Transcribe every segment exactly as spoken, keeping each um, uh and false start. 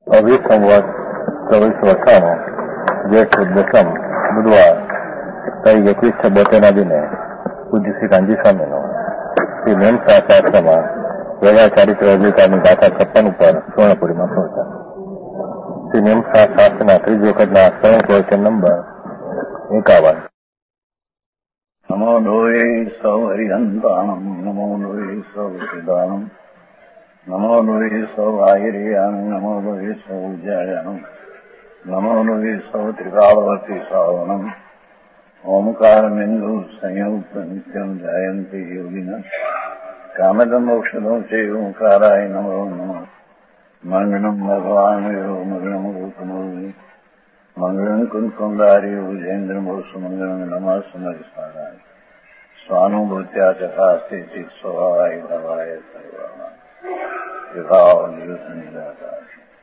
अभी संवत ચોવીસ વર્ષામાં જેઠ દસમ બુધવાર તારીખ એકવીસ છ બોતેરના દિને પૂજ્ય શ્રી કાંજી સ્વામીનો શ્રી મેમ શાસ્ત્રમાં વ્યવહાર ચારિત્ર અધિકારની ગાથા છપ્પન ઉપર સુવર્ણપુરીમાં પ્રવચન. શ્રી મેમ શાસ્ત્રના ત્રીજી વખતના સ્વયં પ્રવચન નંબર એકાવન. નમો લોહે સૌ હરિહંતાણમ નમો લોહે સૌ સિદાનમ નમો લોહે સૌ આયર્યાન નમો લોહે સૌ જયાનમ નમો લોહે સૌ ત્રિકાળવતી સાવનમ ઓમકાર બિંદુ સંયુક્ત નિત્યમ જાયંતિ યોગિન કામદમ મોક્ષદો છે ઓંકારાય નમો નમઃ. મંગલમ ભગવાન યો મંગલમ રૂપમોહિ મંગલમ કુંકુંદારી ભુજેન્દ્ર મોક્ષ મંગલમ નમઃ સમરિસારાય સ્વાનુભૂત્યા ચકાસ્તે ચિત સ્વભાવાય ભવાય સર્વમાં વિભાવ નિયુત નિરાકાર.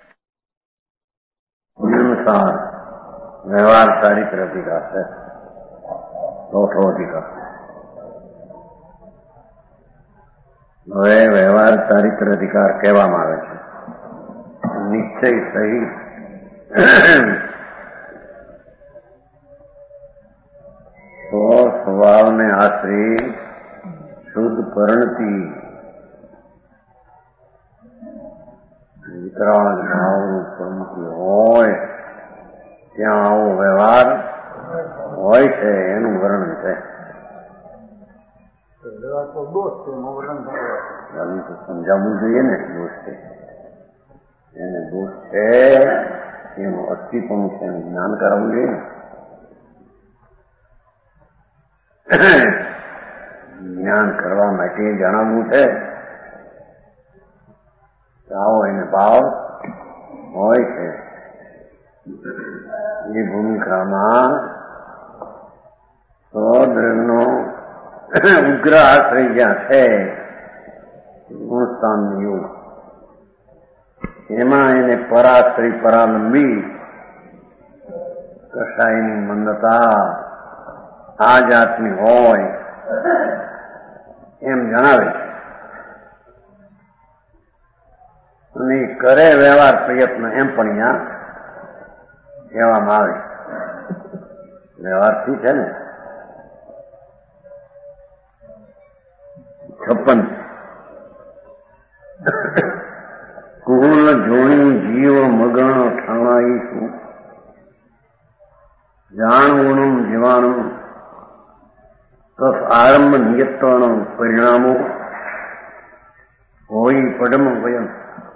अनुसार व्यवहार चारित्र अधिकार है चौथो अधिकार. હવે વ્યવહાર ચારિત્ર અધિકાર કહેવામાં આવે છે. નિશ્ચય સહિત સ્વ સ્વભાવને આશ્રય શુદ્ધ પરણતી વિતરાગ ભાવનું પરણતી હોય ત્યાં આવો વ્યવહાર હોય છે એનું વર્ણન છે. સમજાવવું જોઈએ ને દોષ છે એને દોષ છે એનું અસ્તિત્વ છે એનું જ્ઞાન કરાવવું જોઈએ ને. જ્ઞાન કરવા માટે જણાવવું છે આવો એને ભાવ હોય છે. એ ભૂમિકામાં સ્વદ્રનો ઉગ્ર આશ્રય જ્યાં છે ગુણસ્થાન યુગ એમાં એને પરાશ્રય પરાલંબી કસાયની મંદતા આ જાતની હોય એમ જણાવે છે. અને કરે વ્યવહાર પ્રયત્ન એમ પણ અહીંયા કહેવામાં આવે. વ્યવહારથી છે ને છપ્પન કુલ જોણી જીવ મગણ ઠાણાઈશું જાણવણું જીવાણું તસ આરંભ નિયત્વણ પરિણામો હોય પડમ વયમ.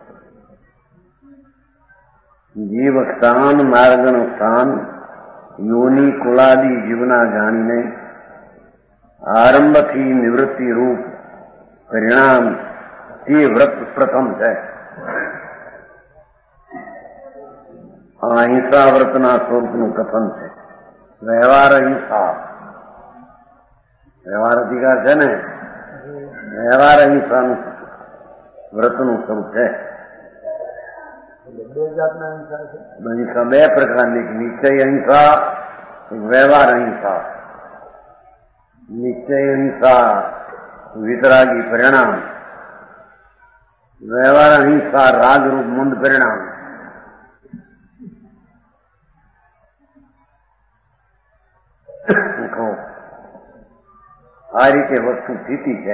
જીવ સ્થાન માર્ગનું સ્થાન યોની કુલાદી જીવના જાણીને આરંભથી નિવૃત્તિ રૂપ પરિણામ તે વ્રત પ્રથમ છે. આ અહિંસા વ્રતના સ્વરૂપનું કથન છે. વ્યવહાર અહિંસા વ્યવહાર અધિકાર છે ને વ્યવહાર અહિંસાનું વ્રતનું સ્વરૂપ છે. બે જાતના અહિંસા છે. અહિંસા બે પ્રકારની, નિશ્ચય અહિંસા, વ્યવહાર અહિંસા. નિશ્ચય અહિંસા વિતરાગી પરિણામ, વ્યવહાર અહિંસા રાગરૂપ મંદ પરિણામ. આ રીતે વસ્તુ સ્થિતિ છે.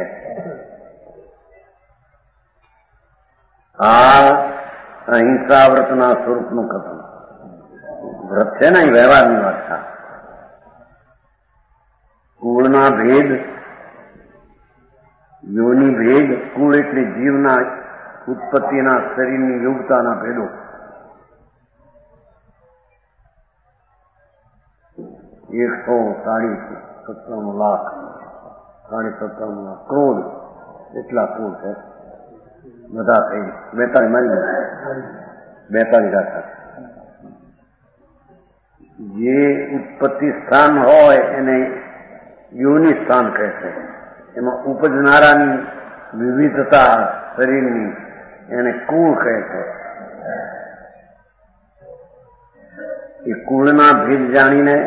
આ અહિંસા વ્રતના સ્વરૂપનું કથન. વ્રત છે ને વ્યવહારની વાત છે. કુળના ભેદ, યોની ભેદ. કુળ એટલે જીવના ઉત્પત્તિના શરીરની યોગતાના ભેદો. એકસો સાડી સત્તાણું લાખ સાડી સત્તાણું લાખ કરોડ એટલા કુળ છે. બધા થઈ બેતાલીસ મારી બેતાલીસ ગાથા. જે ઉત્પત્તિ સ્થાન હોય એને યોની સ્થાન કહે છે. એમાં ઉપજનારાની વિવિધતા શરીરની એને કુળ કહે છે. એ કુળના ભેદ જાણીને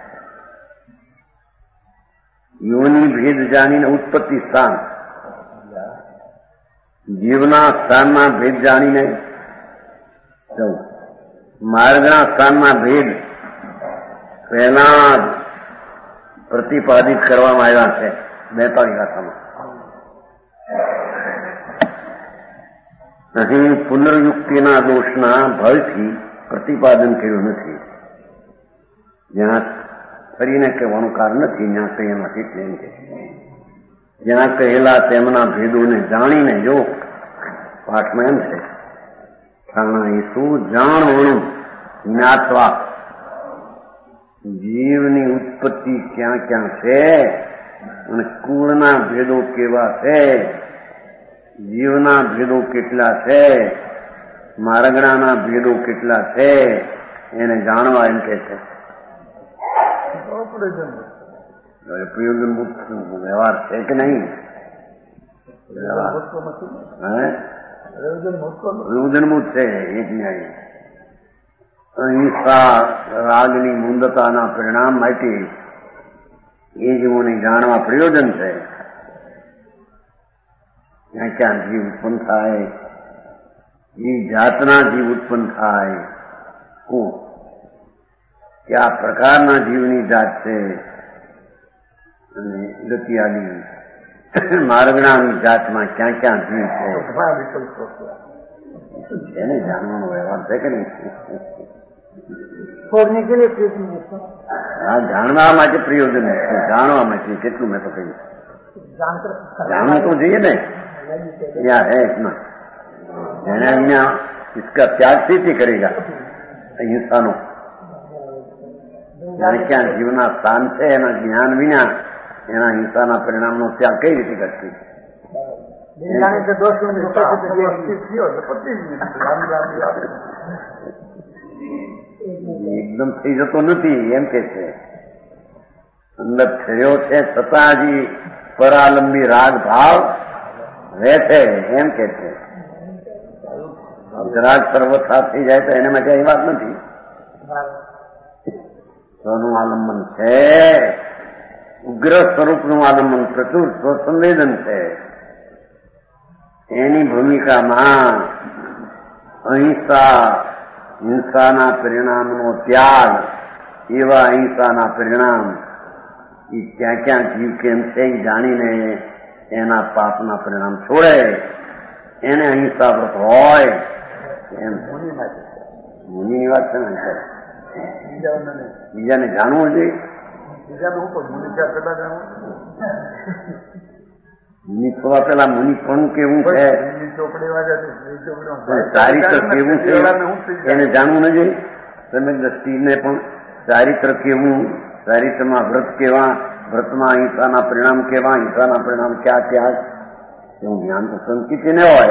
યોની ભેદ જાણીને ઉત્પત્તિ સ્થાન, જીવના સ્થાનના ભેદ જાણીને ચૌદ માર્ગના સ્થાનમાં ભેદ પહેલા પ્રતિપાદિત કરવામાં આવ્યા છે બેતાળીસ ગાથામાં. અહીં પુનર્યુક્તિના દોષના ભયથી પ્રતિપાદન કર્યું નથી. જ્યાં ફરીને કહેવાનું કારણ નથી જ્યાં કહેવાથી તેમ કે જ્યાં કહેલા તેમના ભેદોને જાણીને જો પાઠમાં એમ છે શું જાણવું જ્ઞાતવા જીવની ઉત્પત્તિ ક્યાં ક્યાં છે અને કુળના ભેદો કેવા છે, જીવના ભેદો કેટલા છે, મારગણાના ભેદો કેટલા છે એને જાણવા એમ કે છે. પ્રયોજન મુક્ત વ્યવહાર છે કે નહીં? પ્રયોજનભૂત છે એક ન્યાય. અહિંસા રાગની મુંદતાના પરિણામ માટે એ જીવોને જાણવા પ્રયોજન છે. ક્યાં ક્યાં જીવ ઉત્પન્ન થાય, એ જાતના જીવ ઉત્પન્ન થાય, કોણ કયા પ્રકારના જીવની જાત છે અને ગતિ આદિ માર્ગણાની જાતમાં ક્યાં ક્યાં જીવ છે એને જાણવાનો વ્યવહાર છે કે નહીં? હા, જાણવા માટે પ્રયોજન છે, જાણવા માટે કેટલું મેં તો કહ્યું જાણવું તો જોઈએ ને. ત્યાં હે ઇतना એને અહીંયા इसका त्याग से करेगा અહિંસાનો. ત્યારે ક્યાં જીવના સ્થાન છે એના જ્ઞાન વિના એના હિંસાના પરિણામનો ત્યાગ કઈ રીતે કરશે? એકદમ થઈ જતો નથી એમ કે છે. અંદર થયો છે છતાં હજી પરાલંબી રાગ ભાવ રહે છે એમ કે છે. રાગ સર્વથા થઈ જાય તો એને માટે એ વાત નથી. સ્વનું આલંબન છે, ઉગ્ર સ્વરૂપનું આલંબન, પ્રચુર સ્વસંવેદન છે. એની ભૂમિકામાં અહિંસા, હિંસાના પરિણામનો ત્યાગ, એવા અહિંસાના પરિણામ એ ક્યાં ક્યાં જીવ કેમ છે એ જાણીને એના પાપના પરિણામ છોડે એને અહિંસા વ્રત હોય એમ. મુનિની વાત છે ને, બીજાને જાણવું જોઈએ. મુનિ થવા પેલા મુનિ પણ કેવું છે, ચારિત્ર કેવું છે એને જાણવું ન જોઈએ. તમે દ્રષ્ટિને પણ ચારિત્ર કેવું, ચારિત્રમાં વ્રત કેવા, વ્રતમાં અહિંસાના પરિણામ કેવા, હિંસાના પરિણામ ક્યાં ત્યાગ એવું જ્ઞાન તો સંકિત ન હોય.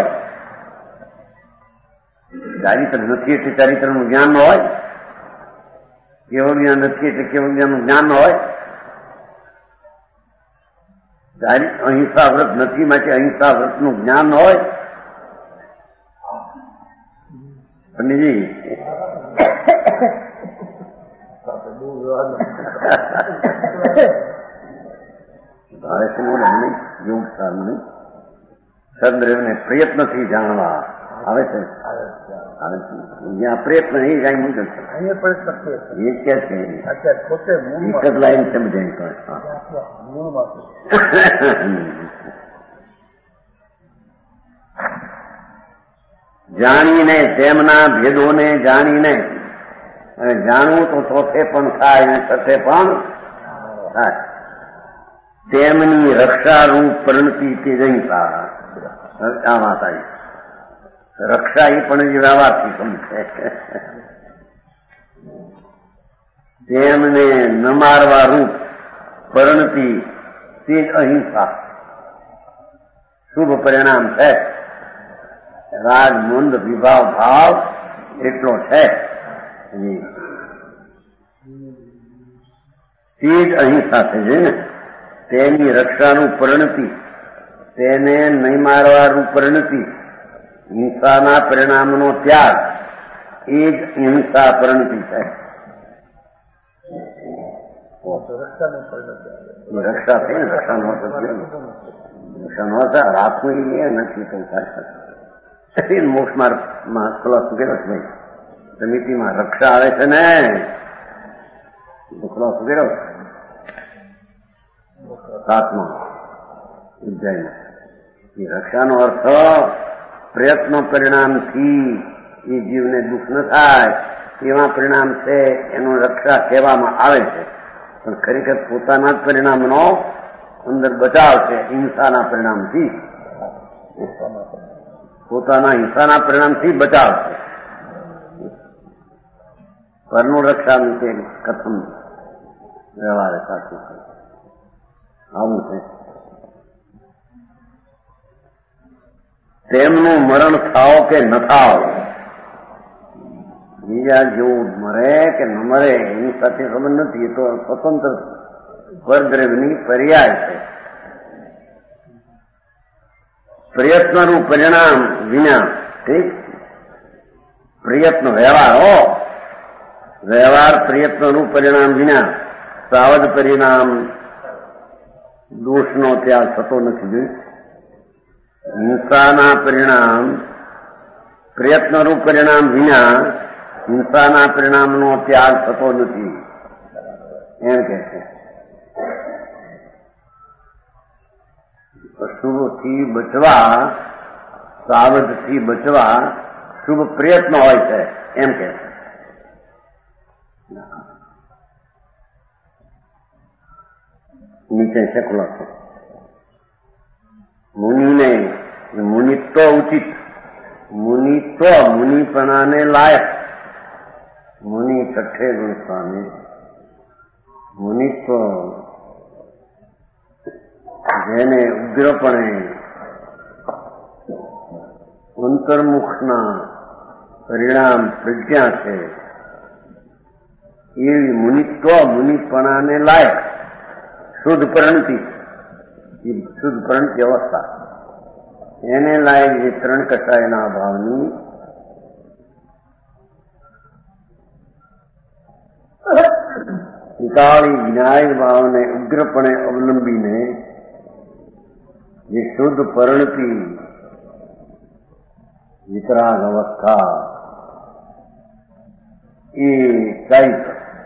ચારિત્ર નથી એટલે ચારિત્રનું જ્ઞાન ન હોય, કેવળ જ્ઞાન નથી એટલે કેવળ જ્ઞાનનું જ્ઞાન ન હોય. અહિંસા વ્રત નથી માટે અહિંસા વ્રતનું જ્ઞાન ન હોય. પંડિતજી તારે શું નહીં યોગ સારું નહીં. સદદેવને પ્રયત્નથી જાણવા આવે છે. જ્યાં પ્રયત્ન એ કઈ મુજબ છે એ કે છે એક જ લાઈન સમજાય. જાણીને તેમના ભેદોને જાણીને અને જાણવું તો ચોથે પણ થાય અને છઠે પણ થાય. તેમની રક્ષારૂપ પરિણતિ તે જઈતા આ વાત આવી. રક્ષા એ પણ જે વ્યવહારથી સમજે. તેમને ન મારવા રૂપ પરિણતિ તે જ અહિંસા શુભ પરિણામ છે. રાગ મંદ વિભાવ ભાવ એટલો છે તે જ અહિંસા છે ને. તેની રક્ષાનું પરિણતિ, તેને નહીં મારવાનું પરિણતિ, હિંસાના પરિણામનો ત્યાગ એ જ હિંસા પરિણતિ છે. રક્ષા થઈ ને રક્ષા નો રક્ષા નો રાખવું એ નથી કઈ મોક્ષ માર્ગમાં ખુલાસો કર્યો છે ભાઈ. સમિતિમાં રક્ષા આવે છે ને, દુખડો સુધેરો સાતમા ઉજ્જૈનમાં. એ રક્ષાનો અર્થ પ્રયત્નો પરિણામથી એ જીવને દુઃખ ન થાય એવા પરિણામ છે, એનું રક્ષા કહેવામાં આવે છે. પણ ખરેખર પોતાના જ પરિણામનો અંદર બચાવ છે, હિંસાના પરિણામથી, પોતાના હિંસાના પરિણામથી બચાવ છે. પરનું રક્ષા નીચે કથમ વ્યવહારે સાચું છે, આવું છે. તેમનું મરણ થાવ કે ન થાવ, બીજા જેવું મરે કે ન મરે એની સાથે સંબંધ નથી. એ તો સ્વતંત્ર પરદ્રવ્યની પર્યાય છે. પ્રયત્નનું પરિણામ વિના, ઠીક, પ્રયત્ન વ્યવહાર હો, વ્યવહાર પ્રયત્નનું પરિણામ વિના સાવધ પરિણામ દોષનો ત્યાગ થતો નથી. હિંસાના પરિણામ, પ્રયત્નનું પરિણામ વિના હિંસાના પરિણામનો ત્યાગ થતો નથી એમ કે છે. શુભથી બચવા, સાવધથી બચવા શુભ પ્રયત્ન હોય છે એમ કે છે. નીચે છે ખુલાસો. મુનિને મુનિત્વ ઉચિત, મુનિત્વ મુનિપણાને લાયક, મુનિ છઠ્ઠે ગુણ સ્વામી. મુનિત્વ જેને ઉગ્રપણે અંતર્મુખના પરિણામ પ્રજ્ઞા છે એવી મુનિત્વ મુનિપણાને લાયક શુદ્ધ પરિણતિ, શુદ્ધ પરિણતિ અવસ્થા, એને લાયક જે ત્રણ કસાયના ભાવની નિકાળી વિનાયક ભાવને ઉગ્રપણે અવલંબીને જે શુદ્ધ પરિણતિ વિતરાગ અવસ્થા એ ચૈત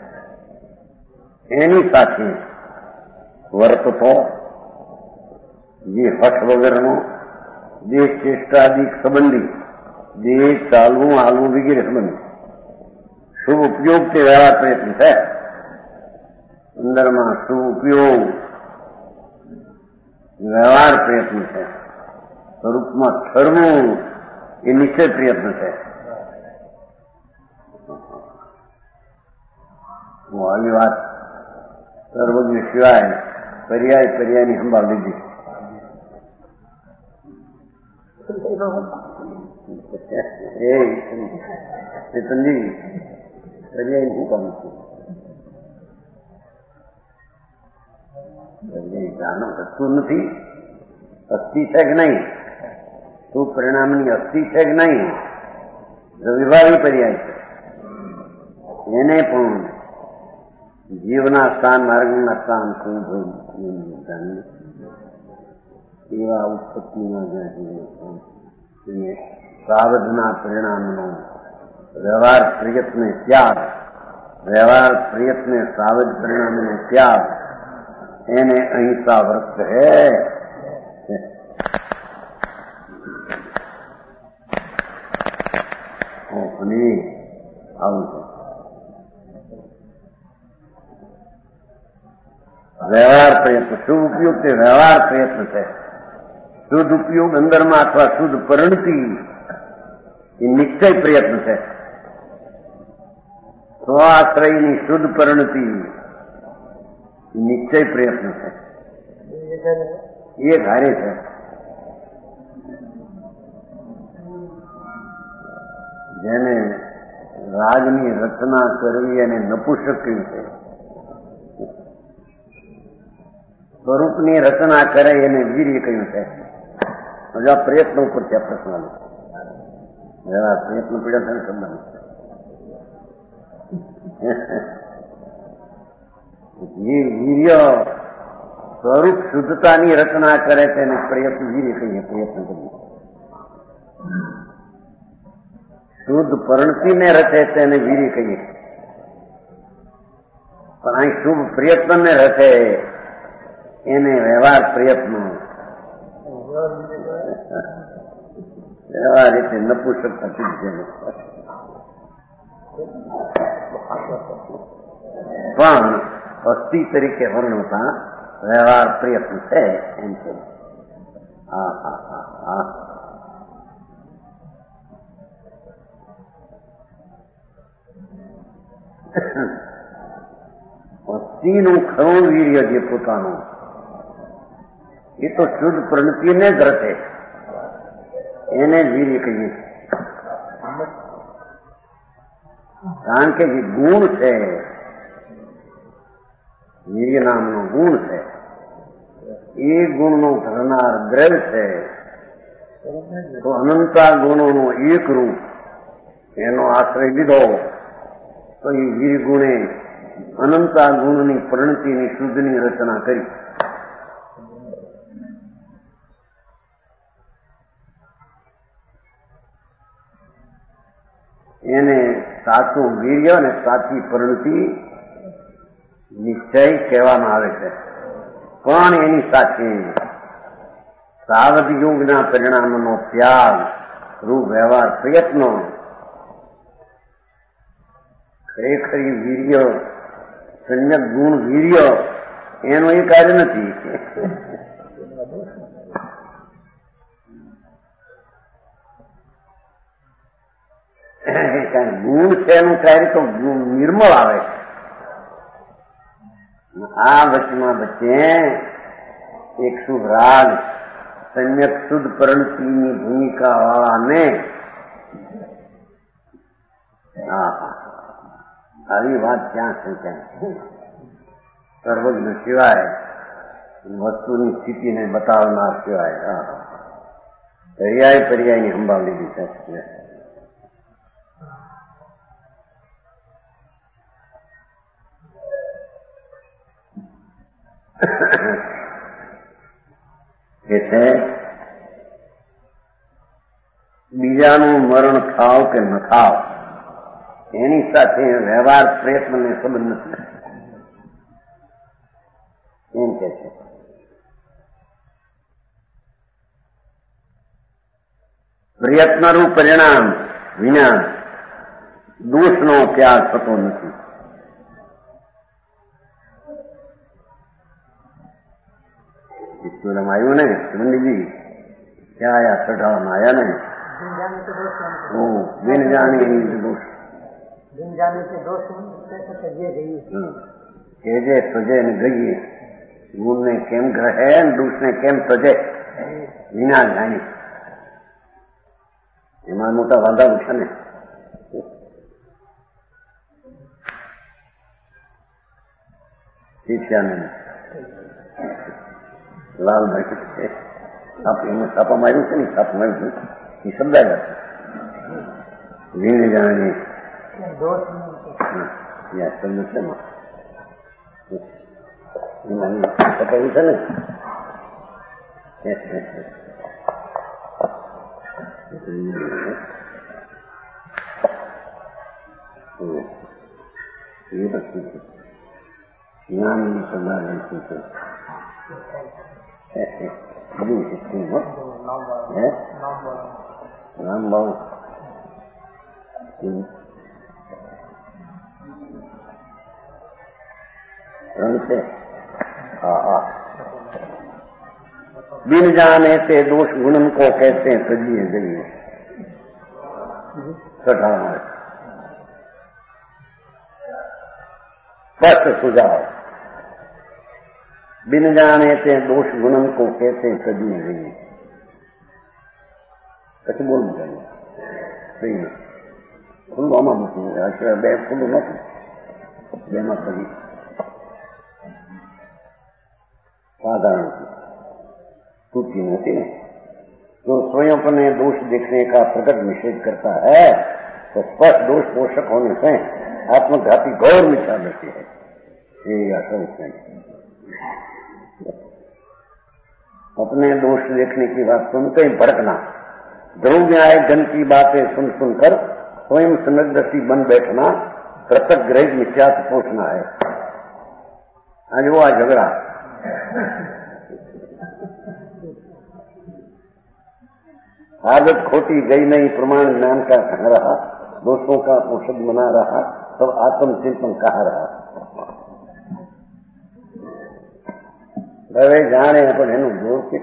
એની સાથે વર્તતો જે હઠ વગરનો દેહ ચેષ્ટાદિક સંબંધી, દેહ ચાલવું હાલવું વગેરે સંબંધી શુભ ઉપયોગ તે વ્યવહાર પ્રયત્ન છે. અંદરમાં શુભ ઉપયોગ વ્યવહાર પ્રયત્ન છે. સ્વરૂપમાં ઠરવું એ નિશ્ચય પ્રયત્ન છે. હું આવી વાત સર્વજ્ઞ સિવાય પર્યાય પર્યાયની સંભાળ લીધી. એ ચેતનજી પર્યાય શું કામ છે? પર્યાય જાણો થતું નથી. અસ્થિ છે કે નહીં? શું પરિણામની અસ્થિ છે કે નહીં? વિભાવી પર્યાય છે. એને પણ જીવના સ્થાન, માર્ગના સ્થાન શું જાણીએ એવા ઉત્પત્તિના જ્યાં સાવધના પરિણામનો વ્યવહાર પ્રયત્ન ત્યાગ, વ્યવહાર પ્રયત્ન સાવધ પરિણામનો ત્યાગ, એને અહિંસા વ્રત કહે. અને આવું છે. વ્યવહાર પ્રયત્ન, શુભ ઉપયોગ તે વ્યવહાર પ્રયત્ન છે. શુદ્ધ ઉપયોગ અંદરમાં અથવા શુદ્ધ પરિણતિ એ નિશ્ચય પ્રયત્ન છે. સ્વાશ્રયની શુદ્ધ પરિણતિ નિશ્ચય પ્રયત્ન છે. એ ધારે છે. જેને રાજની રચના કરવી અને નપુંસક કહ્યું છે. સ્વરૂપની રચના કરે એને વીર્ય કહ્યું છે. આ પ્રયત્ન ઉપર છે પ્રશ્ન. પ્રયત્ન પીડા થઈને સંબંધ વીર્ય સ્વરૂપ શુદ્ધતાની રચના કરે તેને પ્રયત્ન વીર્ય કહીએ. પ્રયત્ન કરીએ શુદ્ધ પરિણતિને રચે તેને વીર્ય કહીએ, પણ અહીં શુભ પ્રયત્નને રચે એને વ્યવહાર પ્રયત્ન. વ્યવહાર રીતે નપુસકતા સિદ્ધ પણ અસ્થિ તરીકે વર્ણવતા વ્યવહાર પ્રયત્ન છે એમ છે. હા હા હા હા અસ્થિનું ખરું વીર્ય જે પોતાનું એ તો શુદ્ધ પ્રણતિને જ રચે એને જ વીર્ય કહીએ. કારણ કે જે ગુણ છે, વીર્ય નામનો ગુણ છે, એ ગુણનો ધરનાર દ્રવ્ય છે. તો અનંતા ગુણોનો એક રૂપ એનો આશ્રય લીધો તો એ વીર ગુણે અનંતા ગુણની પ્રણતિની શુદ્ધની રચના કરી. એને સાચું વીર્ય અને સાચી પરિણતિ નિશ્ચય કહેવામાં આવે છે. પણ એની સાથે સાવધ યોગના પરિણામનો ત્યાગ રૂપ વ્યવહાર પ્રયત્નો ખરેખરી વીર્ય સંયક ગુણ વીર્ય એનું એ કાર્ય નથી. ગુણ છે એનું કાર્ય તો નિર્મળ આવે છે. આ વચમાં વચ્ચે એક શુભ રાગ સંયક શુદ્ધ પરિણતિની ભૂમિકા વાળાને આવી વાત ક્યાં છે? ત્યાં સર્વજ્ઞ સિવાય વસ્તુની સ્થિતિને બતાવનાર સિવાય પર્યાય પર્યાયની સંભાળ લીધી છે. કે છે બીજાનું મરણ થાવ કે ન થાવ એની સાથે વ્યવહાર પ્રયત્નને સંબંધ નથી એમ કે છે. પ્રયત્નરૂપ પરિણામ વિના દોષનો ત્યાગ થતો નથી. ઈશ્વરમાં આવ્યું ને મંદિરજી ક્યાં આયા? ચઢાવવામાં આવ્યા ને બિન જાણી દોષ કે જે સજે ને ગઈએ ગુણને કેમ ગ્રહે દોષને કેમ સજે વિના જાણી એમાં મોટા વાંધા છે ને. શિષ્યાને લાલભાઈ એને છાપા માર્યું છે ને છાપ માર્યું એ શબ્દ વીણ જાણી શબ્દ છે એમાં છપાયું છે ને એ વસ્તુ છે જ્ઞાનની સંભાળ છે. બધી સિસ્ટમ હે નામ બહુ ત્રણ છે. હા હા बिन जाने से दोष गुणन को कहते हैं सजिए जइए कठा स्पष्ट सुझाव. बिन जाने से दोष गुणन को कहते हैं सजिए जइए कहीं बोलना चाहिए सही है. खुल्लू आमा मूकी आश्रय બે ખુલ્લું નથી બેમાં સજી साधारण टूटी होती है. जो स्वयं अपने दोष देखने का प्रकट निषेध करता है तो स्पष्ट दोष पोषक होने से आत्मघाती गौर मिटा देती है. ये आसन से अपने दोष देखने की बात सुनते ही भड़कना, ध्रुव में आए जन की बातें सुन सुनकर स्वयं संगदर्शी बन बैठना कृतक ग्रहित मिथ्यात्व पोषना है। आज वो आज झगड़ा आदत खोटी गई नहीं, प्रमाण ज्ञान का कहा रहा, दोषों का औषध बना रहा, सब आत्मचिंतन कहा रहा। હવે જાણે પણ એનું જોર કે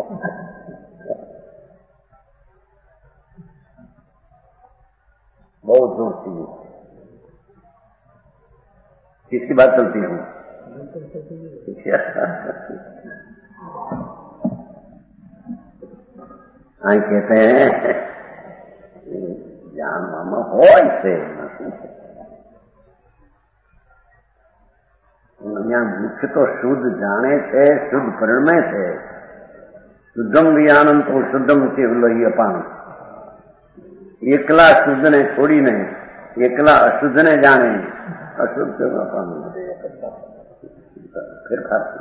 बहुत जोर थी। किसकी बात चलती है? आई कहते हैं जान मामा हो ऐसे मुख्य तो शुद्ध जाने थे, शुद्ध परिणमे थे। शुद्धम विज्ञानम तो शुद्धम केवल ही अपान। एकला शुद्ध ने छोड़ी नहीं, एकला अशुद्ध ने जाने, अशुद्ध अपान फिर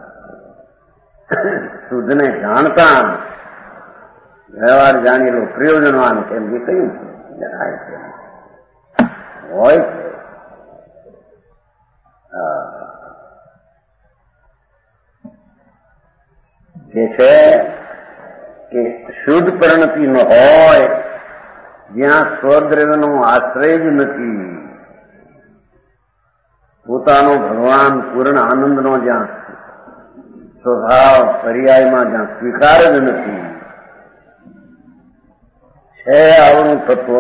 शुद्ध ने जानता व्यवहार जानी लो प्रयोजनवान केम भी कहीं जनाए थे હોય છે કે શુદ્ધ પરિણતિ ન હોય જ્યાં સ્વદ્રવ્યનો આશ્રય જ નથી, પોતાનો ભગવાન પૂર્ણ આનંદનો જ્યાં સ્વભાવ પર્યાયમાં જ્યાં સ્વીકાર જ નથી, છે આવડું તત્વ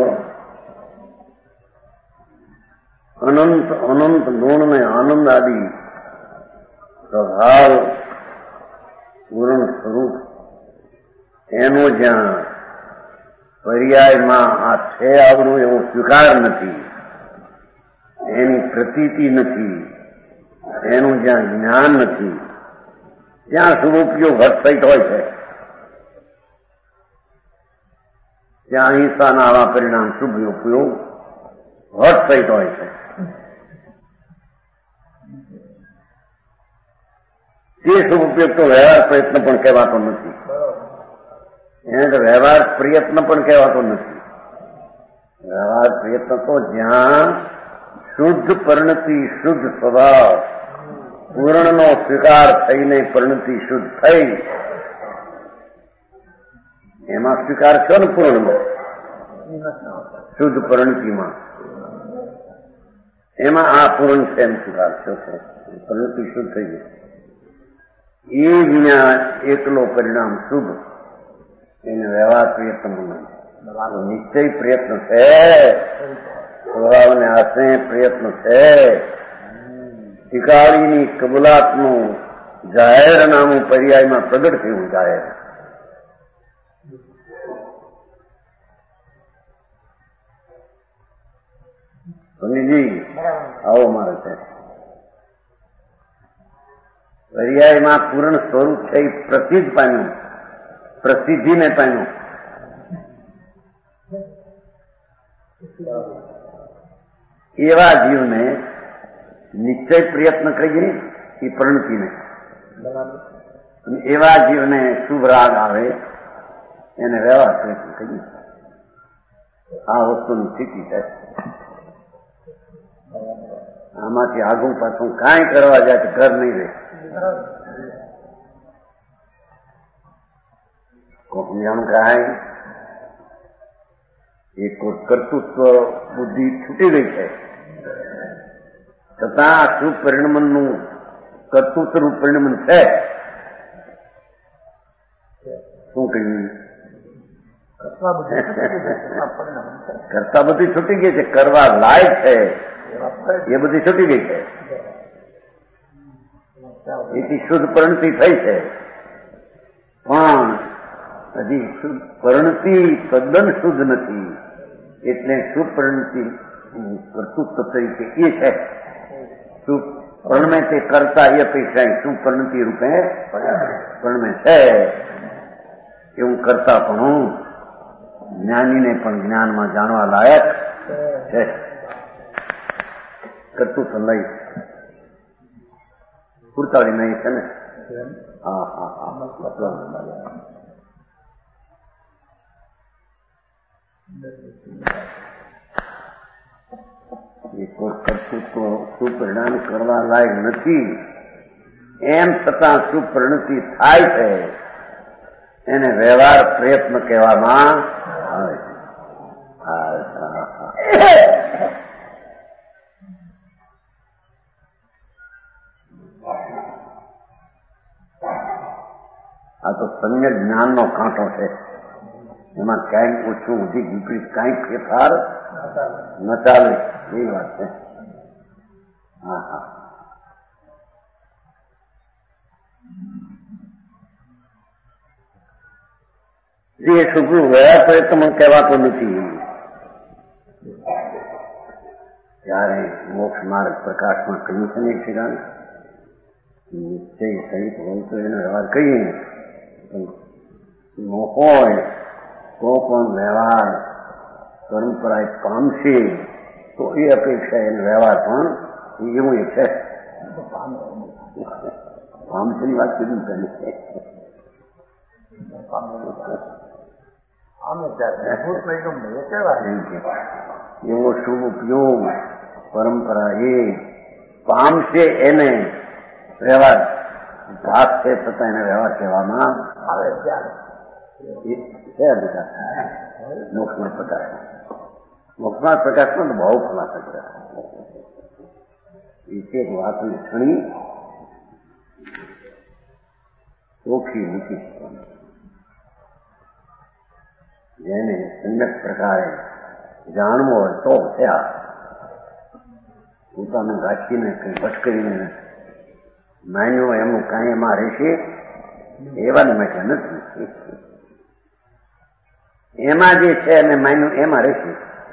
અનંત અનંત ગુણ ને આનંદ આદિ સ્વભાવ પૂર્ણ સ્વરૂપ એનો જ્યાં પર્યાયમાં આ છે આવડું એવો સ્વીકાર નથી, એની પ્રતીતિ નથી, એનું જ્યાં જ્ઞાન નથી, ત્યાં સ્વરૂપયોગ હટસહિત હોય છે, ત્યાં અહિંસાના આવા પરિણામ શુભ ઉપયોગ હટસહિત હોય છે। તે શુભ ઉપયોગ તો વ્યવહાર પ્રયત્ન પણ કહેવાતો નથી, એને તો વ્યવહાર પ્રયત્ન પણ કહેવાતો નથી। વ્યવહાર પ્રયત્ન તો જ્યાં શુદ્ધ પરિણતિ, શુદ્ધ સ્વભાવ, પૂર્ણનો સ્વીકાર થઈને પરિણતિ શુદ્ધ થઈ, એમાં સ્વીકાર થયો ને પૂર્ણનો શુદ્ધ પરિણતિમાં, એમાં આ પૂર્ણ છે એમ સ્વીકાર થયો છે, પરિણતિ શુદ્ધ થઈ ગઈ। એ વિના એકલો પરિણામ શુભ એને વ્યવહાર પ્રયત્ન નહીં, નિશ્ચય પ્રયત્ન છે, સ્વભાવને આશ્રય પ્રયત્ન છે। ટીકાળીની કબૂલાતનું જાહેરનામું પર્યાયમાં પ્રગટ થયું જાહેર। સુનીજી આવો મારે છે પર્યાયમાં પૂર્ણ સ્વરૂપ છે એ પ્રસિદ્ધ પામ્યું, પ્રસિદ્ધિને પામ્યું। એવા જીવને નિશ્ચય પ્રયત્ન કહીએ એ પરિણતિને, એવા જીવને શુભ રાગ આવે એને વ્યવહાર પ્રયત્ન કહીએ। આ વસ્તુની સ્થિતિ છે। આમાંથી આગું પાછું કાંઈ કરવા જાય તો ઘર નહીં રહે। જાણું કાંઈ એક કર્તૃત્વ બુદ્ધિ છૂટી ગઈ છે, છતાં આ શુભ પરિણમનનું કર્તૃત્વ રૂપ પરિણમન છે। શું કહ્યું? કરતા બધી છૂટી ગઈ છે, કરવા લાયક છે એ બધી છૂટી ગઈ છે, એથી શુદ્ધ પરિણતિ થઈ છે। પણ હજી શુદ્ધ પરિણતિ તદ્દન શુદ્ધ નથી, એટલે શુભ પરિણતિ કર્તૃત્વ તરીકે એ છે। શુભ પરિણમે તે કરતા એ અપેક્ષા શુભ પરિણતિ રૂપે પરિણમે છે। એવું કરતા પણ જ્ઞાનીને પણ જ્ઞાનમાં જાણવા લાયક છે। કર્તૃત્વ નહીં, પૂરતાળી નહીં છે ને। હા હા હા એ કોઈ કરતૂતો સુપરિણામ કરવા લાયક નથી, એમ છતાં સુપરિણતિ થાય છે, એને વ્યવહાર પ્રયત્ન કહેવામાં આવે છે. આ તો સમ્યક જ્ઞાનનો કાંટો છે, એમાં ક્યાંક ઓછું ઊંધી વિપરીત કાંઈક ફેરફાર ન ચાલે, એ વાત છે. હા હા એ છોકરું ગયા પ્રયત્ન કહેવાતો નથી. ત્યારે મોક્ષ માર્ગ પ્રકાશમાં કહ્યું છે ને ઠેકાણે નિશ્ચય સહિત હોય તો એનો વ્યવહાર કહીએ, ન હોય તો પણ વ્યવહાર પરંપરાએ પામશે, તો એ અપેક્ષા એનો વ્યવહાર પણ એવું એ છે. પામશેની વાત કીધું કરી છે. એવો શુભ ઉપયોગ પરંપરા એ પામશે, એને વ્યવહાર ભાગ છે, છતાં એને વ્યવહાર કહેવામાં આવે છે. અધિકાર મોક્ષમાં પ્રકાશ, મોક્ષમાં પ્રકાશમાં તો બહુ ખુલાસા કર્યા. એક એક વાતની ઘણી ચોખ્ખી મૂકી, જેને સમ્યક પ્રકારે જાણવું હોય તો થયા, પોતાનું રાખીને કઈ ભટકીને માન્યું એમનું કાંઈ એમાં રહેશે એવા માટે નથી. એમાં જે છે એને માન્યું એમાં રહેશે.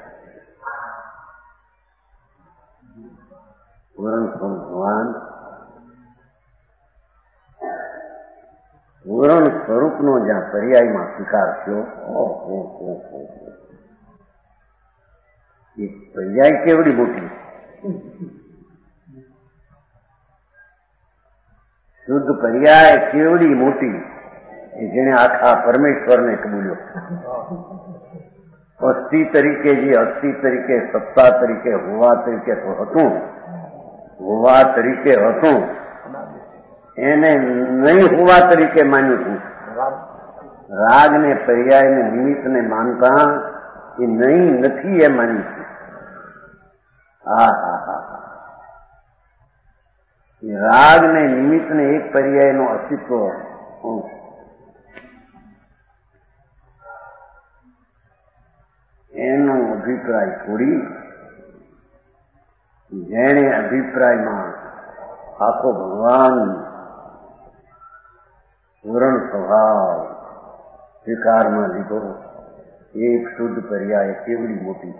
પૂરણ ભગવાન પૂરણ સ્વરૂપનો જ્યાં પર્યાયમાં સ્વીકાર થયો, ઓહો હો હો, એ પર્યાય કેવડી મોટી, શુદ્ધ પર્યાય કેવડી મોટી, કે જેને આખા પરમેશ્વરને કબૂલ્યો. અસ્થિ તરીકે જે અસ્થિ તરીકે સત્તા તરીકે હોવા તરીકે તો હતું, હોવા તરીકે હતું, એને નહીં હોવા તરીકે માન્યું હતું. રાગ ને પર્યાય ને નિમિત્ત ને માનતા એ નહીં નથી એ માન્યું છે. હા હા હા હા રાગ ને નિમિત્ત ને એક પર્યાય નું અસ્તિત્વ એનો અભિપ્રાય છોડી જેણે અભિપ્રાયમાં આખો ભગવાન પૂરણ સ્વભાવ સ્વીકારમાં લીધો, એક શુદ્ધ પર્યાય કેવડી મોટી,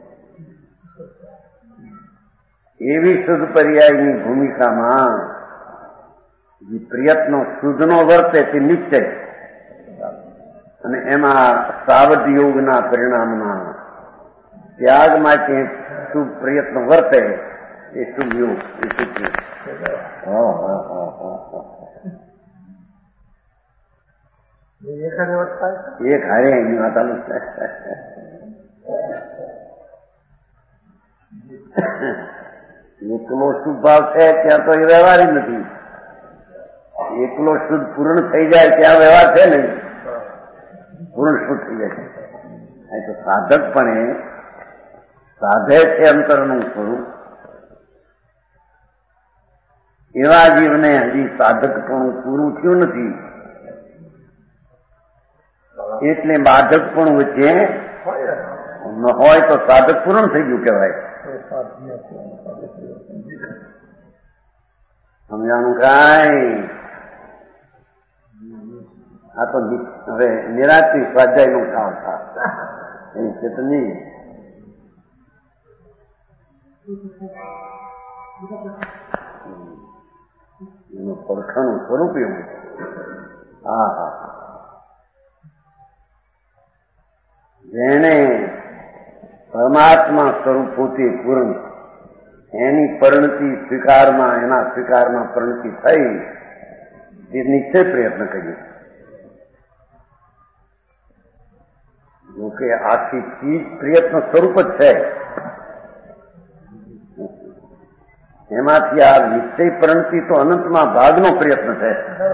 એવી શુદ્ધ પર્યાયની ભૂમિકામાં જે પ્રયત્નો શુદ્ધનો વર્તે તે નિશ્ચય, અને એમાં સાવધ યોગના પરિણામના ત્યાગ માટે શુભ પ્રયત્ન વર્તે એ શુભ યોગ, એ શુભ યોગ. એક હારે એની વાત ચાલુ છે. એકલો શુભ ભાવ છે ત્યાં તો એ વ્યવહાર જ નથી. એકલો શુદ્ધ પૂર્ણ થઈ જાય ત્યાં વ્યવહાર છે ને, પૂર્ણ શુદ્ધ થઈ જાય છે. તો સાધક પણ સાધે છે અંતરનું સ્વરૂપ, એવા જીવને હજી સાધક પણ પૂરું થયું નથી, એટલે બાધક પણ વચ્ચે ન હોય તો સાધક પૂર્ણ થઈ ગયું કહેવાય. સમજાણું કાંઈ? આ તો હવે નિરાશી સ્વાધ્યાય નું કામ થાય એ ચેતની એનું પડખાનું સ્વરૂપ એવું. હા હા જેને પરમાત્મા સ્વરૂપ પોતે પૂર્ણ, એની પરિણતિ સ્વીકારમાં, એના સ્વીકારમાં પરિણતિ થઈ, એ નિશ્ચય પ્રયત્ન કરીએ. જોકે આખી ચીજ પ્રયત્ન સ્વરૂપ જ છે, એમાંથી આ નિશ્ચય પરિણતિ તો અનંતમાં ભાગનો પ્રયત્ન છે.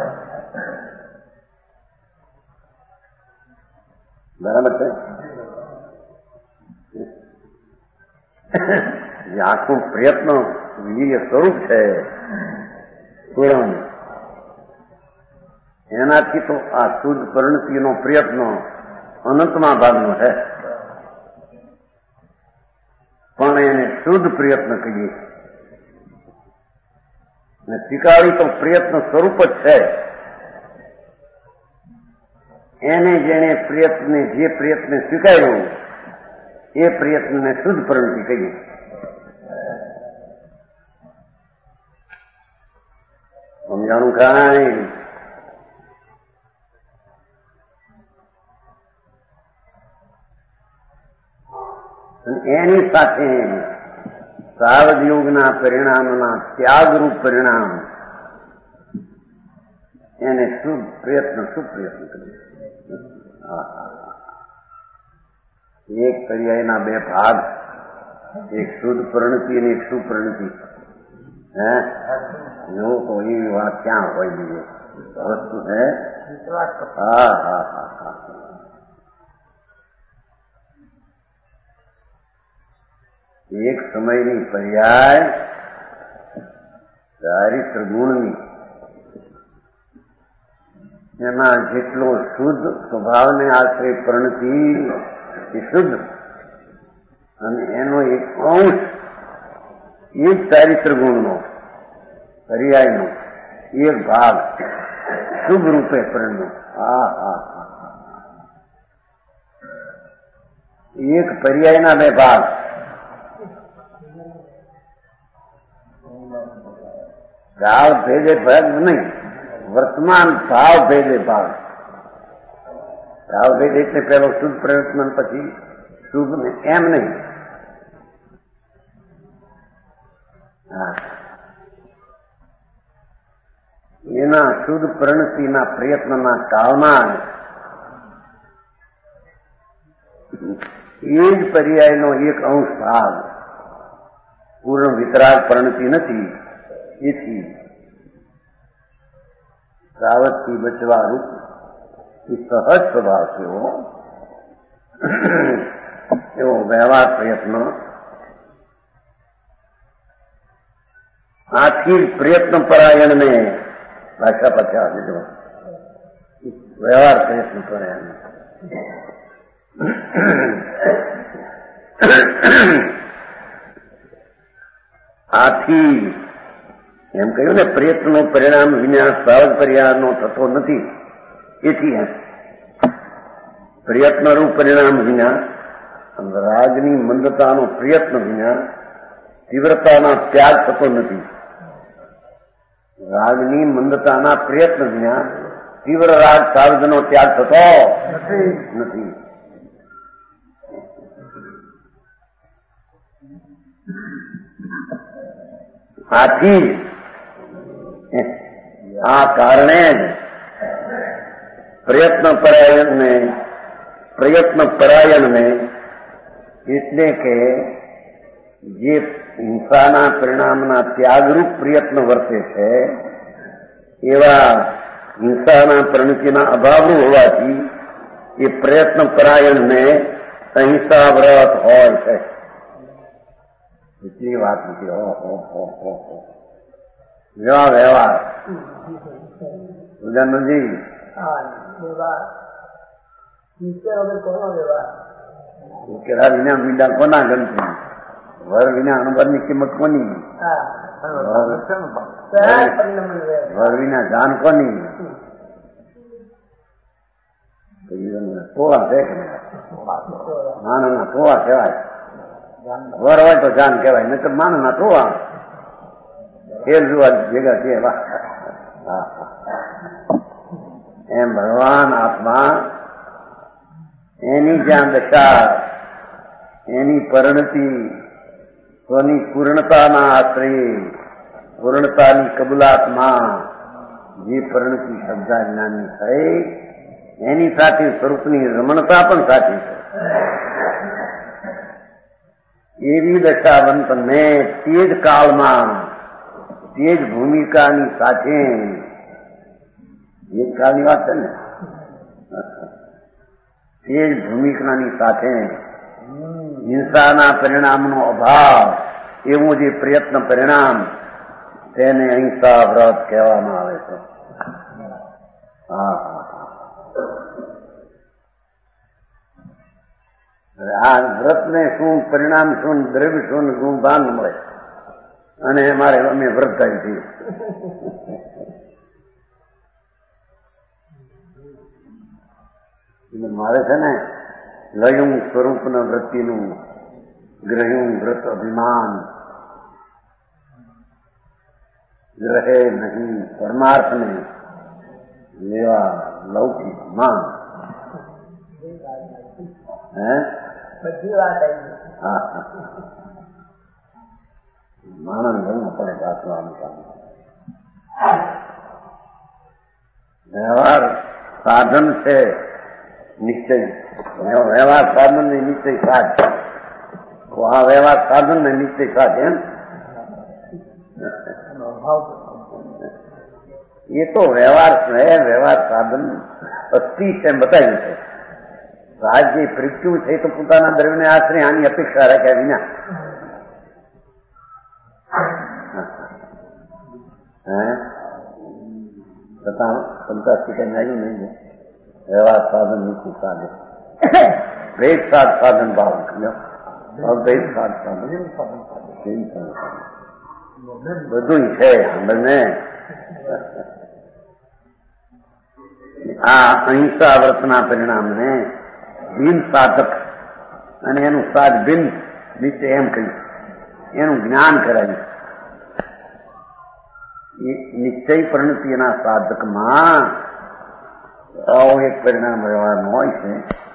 બરાબર છે. જે આખું પ્રયત્ન વીર્ય સ્વરૂપ છે પૂર્ણ, એનાથી તો આ શુદ્ધ પરિણતિનો પ્રયત્ન અનંતમાં ભાગનો છે. પણ એને શુદ્ધ પ્રયત્ન કહીએ ને સ્વીકારી તો પ્રયત્ન સ્વરૂપ જ છે. એને જેને પ્રયત્ન જે પ્રયત્ન સ્વીકાર્યો એ પ્રયત્નને શુદ્ધ પરિણતિ કહીએ. સમજાણું કાંઈ? એની સાથે સાવધયોગના પરિણામના ત્યાગરૂપ પરિણામ એને શુભ પ્રયત્ન શુભ પ્રયત્ન કરીએ. એક પર્યાયના બે ભાગ, એક શુદ્ધ પરિણતિ અને એક શુભ પરિણતિ. હે જો તો એવી વાત ક્યાં હોય બીજે વસ્તુ છે. હા હા હા હા એક સમયની પર્યાય ચારિત્ર ગુણની એના જેટલો શુદ્ધ સ્વભાવને આશ્રય પરિણતિ એ શુદ્ધ, અને એનો એક અંશ એ જ ચારિત્ર ગુણનો પર્યાયનો એક ભાગ શુભ રૂપે પરિણ્યો. હા હા હા એક પર્યાયના બે ભાગ, ભાવ ભેદે ભાગ નહીં, વર્તમાન ભાવ ભેદે ભાગ. ભાવ ભેદ એટલે પેલો શુદ્ધ પ્રયત્ન પછી શુભ ને એમ નહીં. હા એના શુદ્ધ પરિણતિના પ્રયત્નના કાળમાં એ જ પર્યાયનો એક અંશ ભાગ પૂર્ણ વિતરાગ પરિણતિ નથી. એથી રાવતથી બચવા રૂપ એ સહજ સ્વભાવ છે એવો વ્યવહાર પ્રયત્ન. આથી પ્રયત્ન પરાયણને ભાષા પચાસ દીધો વ્યવહાર પ્રયત્ન પરાયણ. આથી એમ કહ્યું ને પ્રયત્નનો પરિણામ વિના સહજ પરિહારનો થતો નથી. એથી પ્રયત્નરૂપ પરિણામ વિના, રાજની મંદતાનો પ્રયત્ન વિના તીવ્રતાના ત્યાગ થતો નથી. રાગની મંદતાના પ્રયત્ન વિના તીવ્ર રાગ સાવજનો ત્યાગ થતો નથી. આથી આ કારણે જ પ્રયત્ન પરાયણને પ્રયત્ન પરાયણને એટલે કે જે હિંસાના પરિણામના ત્યાગરૂપ પ્રયત્ન વર્તે છે એવા હિંસાના પરિણતિના અભાવરૂપ હોવાથી એ પ્રયત્ન પરાયણને અહિંસા વ્રત હોય છે. એટલી વાત નથી. હો હો હો હો હો વ્યવહાર વ્યવહાર ઉદાનજી કેરા વિના મીંડા કોના ગમતી, વર વિના અણબરની કિંમત કોની, વર વિના જાન કોની. ટોળા છે માનવના ટોળા કહેવાય. વર હોય તો જાન કહેવાય, નહીં તો માનવના ટોળા ખેલ જોવા ભેગા છે. એમ ભગવાન આત્મા એની જ્યાં દશા એની પરિણતિ સ્વની પૂર્ણતાના આશ્રયે પૂર્ણતાની કબૂલાતમાં જે પરિણતિ શબ્દા જ્ઞાની થઈ એની સાથે સ્વરૂપની રમણતા પણ સાચી છે. એવી દશાવંતને તે જ કાળમાં તે જ ભૂમિકાની સાથે એ કાળની વાત છે ને, તે જ ભૂમિકાની સાથે હિંસાના પરિણામનો અભાવ એવું જે પ્રયત્ન પરિણામ તેને અહિંસા વ્રત કહેવામાં આવે છે. હા આ વ્રતને શું પરિણામ શું દ્રવ્ય શું ગુણ ભાન મળે અને મારે અમે વ્રત થાય છીએ. મારે છે ને લયું સ્વરૂપના વૃત્તિનું ગ્રહ્યું વ્રત અભિમાન ગ્રહે નહીં પરમાર્થને લેવા લૌકિક માન. હે હા માણસ ઘણું પડે વાંચવાનું કામ. વ્યવહાર સાધન છે નિશ્ચય, વ્યવહાર સાધન ને નિશ્ચય સાધ. આ વ્યવહાર સાધન ને નિશ્ચય સાધ એમ એ તો વ્યવહાર છે. વ્યવહાર સાધન અસ્થિ છે બતાવ્યું છે. રાજ જે મૃત્યુ છે તો પોતાના દ્રવ્યને આશરે આની અપેક્ષા રાખ્યા વિના છતાં સંતાસ્થી કઈ આવ્યું નહીં. વ્યવહાર સાધન નીતિ સાધન વેદ સાધ સાધન ભાવ અદ્વૈત સાધ સાધન બધું છે. બંને આ અહિંસા વ્રતના પરિણામને બિન સાધક અને એનું સાધ બિન નીચે એમ કહ્યું એનું જ્ઞાન કરાયું. નિશ્ચય પરિણતિના સાધકમાં આવું એક પરિણામ વ્યવહારનું હોય છે.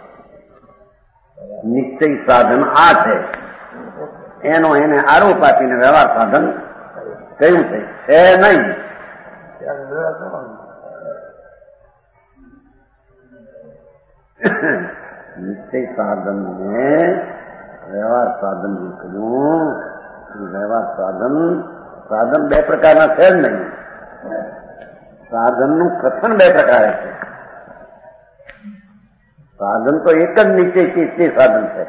નિશ્ચય સાધન આ છે એનો એને આરોપ આપીને વ્યવહાર સાધન કહ્યું છે છે નહીં. નિશ્ચય સાધનને વ્યવહાર સાધન કહ્યું. વ્યવહાર સાધન સાધન બે પ્રકારના છે જ નહીં. સાધનનું કથન બે પ્રકારે છે. સાધન તો એક જ નિશ્ચય છે તે સાધન છે,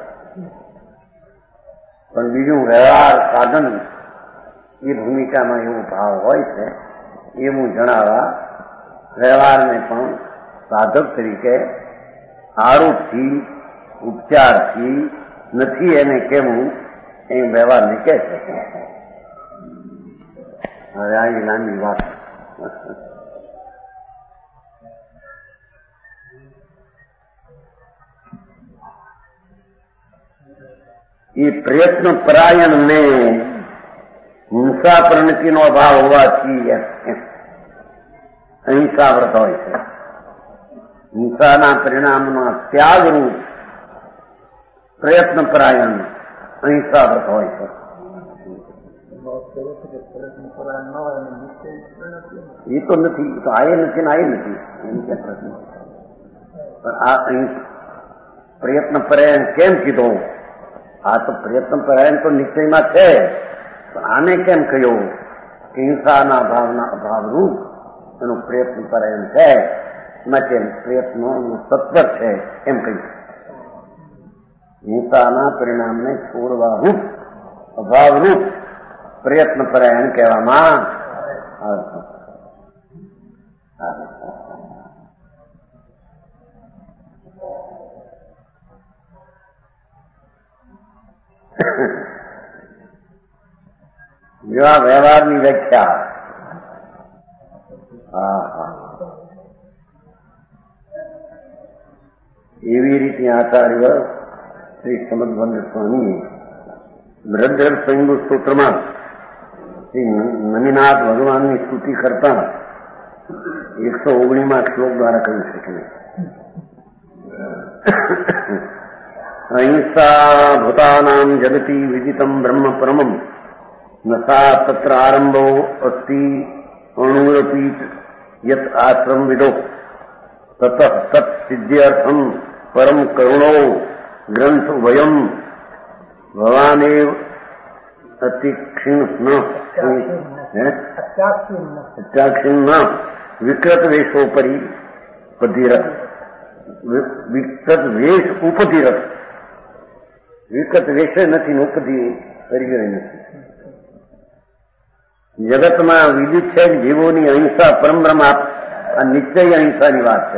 પણ બીજું વ્યવહાર સાધન એ ભૂમિકામાં એવો ભાવ હોય છે એવું જણાવવા વ્યવહારને પણ સાધક તરીકે આરોપથી ઉપચારથી નથી એને કેવું એ વ્યવહારને કહે છે. હવે આવી લાંબી વાત. એ પ્રયત્ન પરાયણને હિંસા પરિણતિનો અભાવ હોવાથી અહિંસા વ્રત હોય છે. હિંસાના પરિણામના ત્યાગરૂપ પ્રયત્ન પરાયણ અહિંસા વ્રત હોય છે. એ તો નથી, તો આ નથી ને આ નથી એમ કે પ્રશ્ન. પણ આ પ્રયત્ન પરાયણ કેમ કીધો? આ તો પ્રયત્ન પરાયણ તો નિશ્ચયમાં છે, પણ આને કેમ કહ્યું કે હિંસાના ભાવના અભાવરૂપ એનું પ્રયત્ન પરાયણ છે માટે પ્રયત્નનું તત્પર છે એમ કહ્યું. હિંસાના પરિણામને છોડવારૂપ અભાવરૂપ પ્રયત્ન પરાયણ કહેવામાં આવે છે. જેવા વ્યવહારની વ્યાખ્યા હા હા એવી રીતે આચાર્ય શ્રી સમદભંડ સ્વામી બ્રહ્મધર સંહિતા સ્તોત્રમાં શ્રી નમિનાથ ભગવાનની સ્તુતિ કરતા એકસો ઓગણીમાં શ્લોક દ્વારા કહી શકે. અહિંસા ભૂતાનામ જગતિ વિદિતમ બ્રહ્મ પરમમ નસા તત્ર આરંભો અસ્તિ અણુરપી યત આશ્રમ વિદો તત તત સિદ્ધ્યર્થમ પરમ કરુણો ગ્રંથ વયમ ભવાનેવ અતિ ક્ષીણ अत्याक्षिण विकृत वेशोपरी उपधीरत, विकृत वेश उपधीरत, વિકટ વેશે નથી ઉપધી કરી ગઈ નથી. જગતમાં વિદિત છે જીવોની અહિંસા પરમબ્રહ્મ આ નિશ્ચય અહિંસાની વાત છે.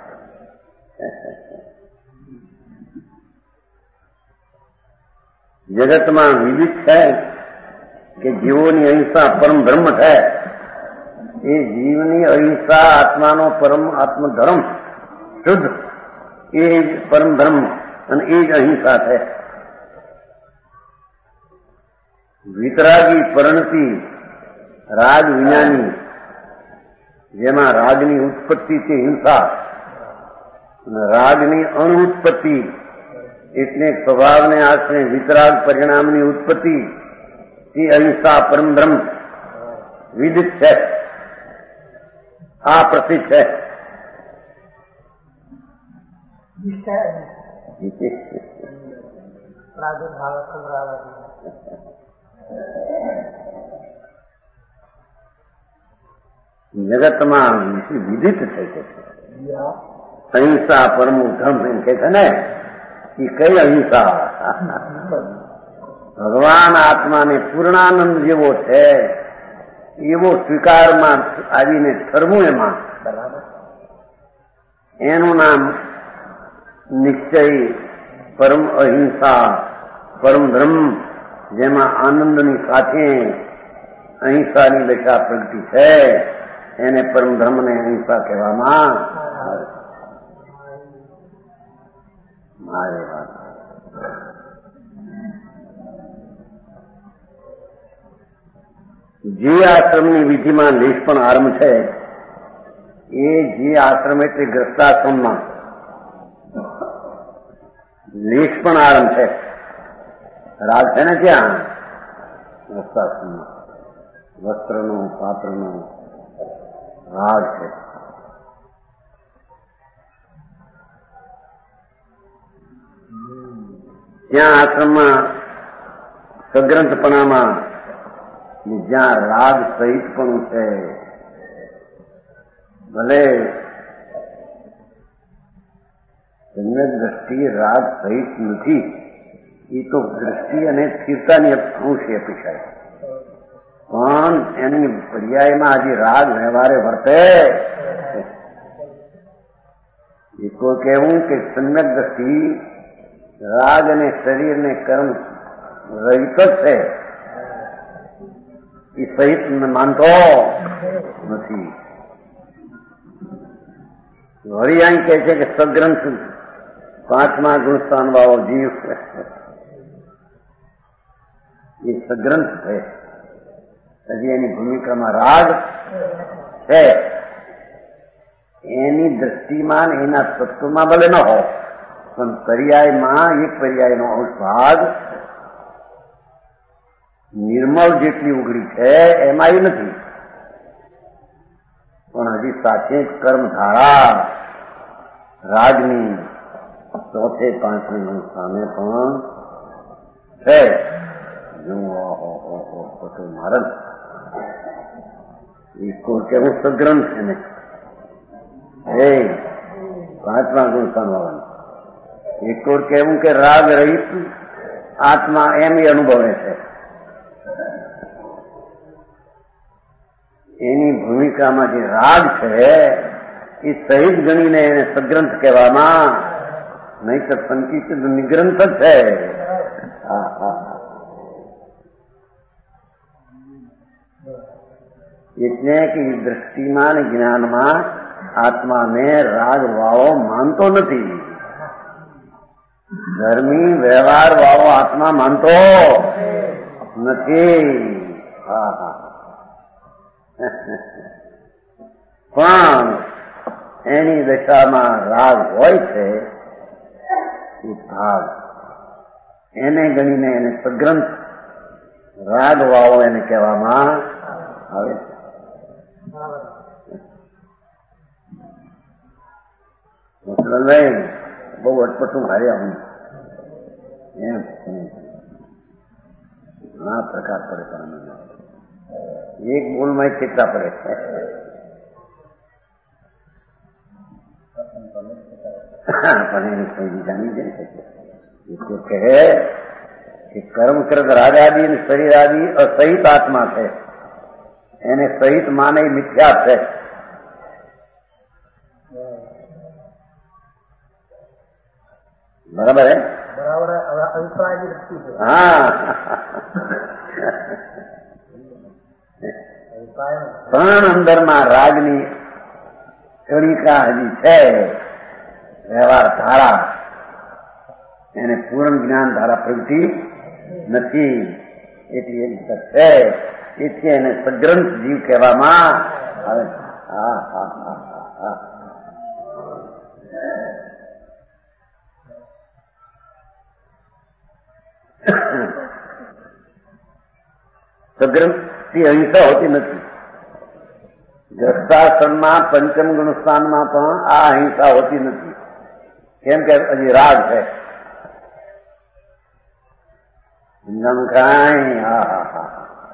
જગતમાં વિદિત છે કે જીવોની અહિંસા પરમ બ્રહ્મ છે. એ જીવની અહિંસા આત્માનો પરમ આત્મધર્મ શુદ્ધ એ જ પરમ બ્રહ્મ અને એ જ અહિંસા છે. વિતરાગી પરણતી રાગ વિજ્ઞાની જેમાં રાગની ઉત્પત્તિ છે હિંસા, રાગની અણુત્પત્તિ એટલે સ્વભાવને આશ્રય વિતરાગ પરિણામની ઉત્પત્તિ એ અહિંસા પરમ બ્રહ્મ વિદિત છે. આ પ્રસિદ્ધ છે. જગતમાં વિદિત છે કે અહિંસા પરમો ધર્મ એમ કે છે ને એ કઈ અહિંસા? ભગવાન આત્માને પૂર્ણાનંદ જેવો છે એવો સ્વીકારમાં આવીને ઠરવું એમાં એનું નામ નિશ્ચય પરમ અહિંસા પરમ ધર્મ જેમાં આનંદની સાથે અહિંસાની દશા પ્રગતિ છે એને પરમ ધર્મને અહિંસા કહેવામાં મારે વાત. જે આશ્રમની વિધિમાં લેશ પણ આરંભ છે એ જે આશ્રમ એટલે ગ્રસ્તાશ્રમમાં લેશ પણ આરંભ છે. રાગ છે ને ત્યાં ગ્રસ્તાશ્રમમાં વસ્ત્રનો પાત્રનો રાગ છે. ત્યાં આશ્રમમાં સગ્રંથપણામાં જ્યાં રાગ સહિત પણ છે, ભલે સમ્યક દ્રષ્ટિ રાગ સહિત નથી એ તો દ્રષ્ટિ અને સ્થિરતાની અંશે અપેક્ષા છે, પણ એની પર્યાયમાં હજી રાગ વ્યવહારે વર્તે એ તો કહેવું કે સમ્યક દ્રષ્ટિ રાગ અને શરીર ને કર્મ રહિત જ છે એ સહિત માનતો નથી. વળી અહીં કહે છે કે સગ્રંથ પાંચમા ગુણસ્થાન વાળો જીવ એ સગ્રંથ છે. હજી એની ભૂમિકામાં રાગ છે. એની દ્રષ્ટિમાં એના તત્વમાં ભલે ન હોય પણ પર્યાયમાં એક પર્યાયનો અંશ ભાગ નિર્મળ જેટલી ઉઘડી છે એમાં એ નથી, પણ હજી સાથે જ કર્મધારા રાગની ચોથે પાંચમી સામે પણ છે. જો મારન એ કોઈ કેવું સગ્રંથ છે ને એ પાંચમા ગુણસ્થાન વાળાનું એક કોર કહેવું કે રાગ રહિત આત્મા એમ એ અનુભવે છે. એની ભૂમિકામાં જે રાગ છે એ સહિત ગણીને એને સગ્રંથ કહેવામાં, નહીં તો સંકિત નિગ્રંથ જ છે. હા હા એટલે કે દ્રષ્ટિમાં અને જ્ઞાનમાં આત્માને રાગ વાળો માનતો નથી. ધર્મી વ્યવહાર વાળો આત્મા માનતો નથી. હા હા પણ એની દશામાં રાગ હોય છે એ ભાગ એને ગણીને એને સગ્રંથ રાગ વાળો એને કહેવામાં આવે છે. નહીં બહુ અટપટું હારે આવું એમ ઘણા પ્રકાર પડે. एक बोल में कितना पड़े પણ જાણી જાય છે કહે કે કર્મ કૃત રાજાદી અને શરીરાદી અસહિત આત્મા છે, એને સહિત માને મિથ્યા છે. બરાબર હે? બરાબર અભિપ્રાય બી રખતી છે. હા, પણ અંદરમાં રાગની કણિકા હજી છે, વ્યવહાર ધારા, એને પૂર્ણ જ્ઞાન ધારા પ્રગતિ નથી. એટલી એક છે, એથી એને સગ્રંથ જીવ કહેવામાં આવે. હા હા હા હા સગ્રંથથી અહિંસા હોતી નથી. ગ્રસ્તાશ્રમમાં પંચમ ગુણસ્થાનમાં પણ આ અહિંસા હોતી નથી. કેમ કે હજી રાગ છે. સમજાણું કાંઈ? હા હા હા